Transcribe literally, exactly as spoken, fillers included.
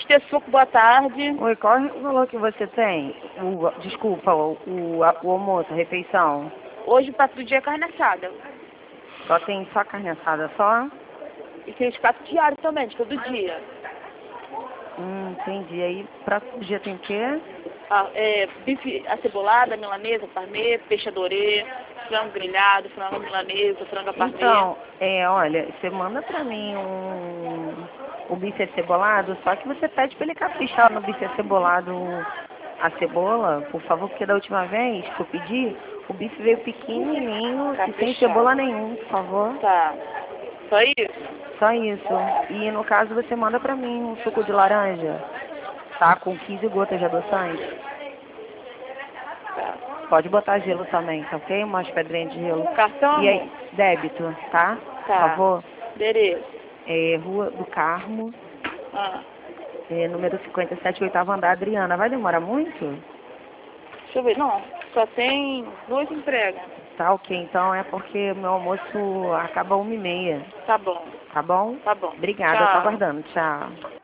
Mister Suco, boa tarde. Oi, qual é o valor que você tem? O, desculpa, o, o, a- o almoço, a refeição. Hoje o prato do dia é carne assada. Só tem só carne assada só? E tem os pratos diários também, de todo dia. Hum, entendi. Aí, prato do dia tem o quê? Ah, é, bife acebolada, milanesa, parmê, peixe adorê, frango grelhado, frango milanesa, frango parmê. Então, é, olha, você manda pra mim um, o bife acebolado, só que você pede pra ele caprichar no bife acebolado a cebola, por favor, porque da última vez que eu pedi, o bife veio pequenininho e sem Caprichado. cebola nenhum, por favor. Tá. Só isso? Só isso. E no caso você manda pra mim um suco de laranja, tá? Com quinze gotas de adoçante. Tá. Pode botar gelo também, tá ok? Umas pedrinhas de gelo. Cartão? E aí, débito, tá? Por Tá. favor. Endereço. É, Rua do Carmo, Ah. é, número cinquenta e sete, oitavo andar, Adriana. Vai demorar muito? Deixa eu ver. Não, só tem duas entregas. Tá ok, então é porque meu almoço acaba uma e meia, Tá bom. tá bom? Tá bom. Obrigada, eu tô Tchau. aguardando. Tchau.